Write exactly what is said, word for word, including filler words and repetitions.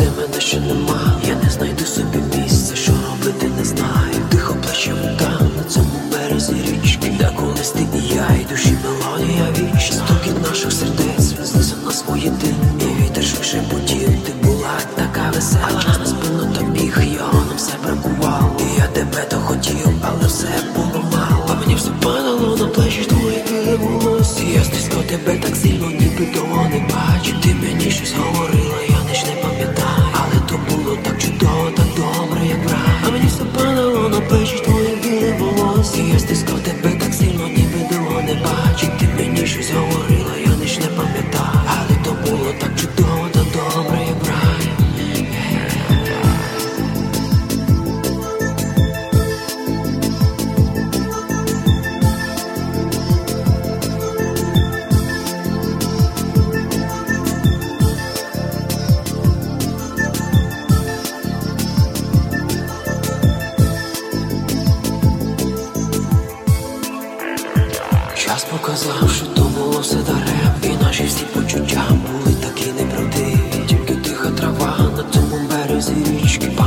де мене ще нема. Я не знайду собі місця, що робити не знаю. Тихо плаче вода на цьому березі річки, де колись ти і я, і душі мелодія вічна. Стукіт наших сердець, він знесе нас воєдині. І вітер швидше потів, ти була така весела. На спину то біг, його нам все бракувало. І я тебе то хотів, але все було мало. А мені все падало на плечі твої біле волосся. І я стискав тебе так сильно, ніби того не бачив. Ти мені щось говорила, я ніч не пам'ятаю. Але то було так чудово, так добре, як в рай. А мені все падало на плечі твої біле волосся. І я стискав тебе так сильно, ніби того не бачив. Ти мені щось говорила, я ніч не пам'ятаю. Але то було так чудово, так добре, як в рай. Час показав, що то було все дарем. І наші всі почуття були такі неправдиві. Тільки тиха трава на цьому березі річки.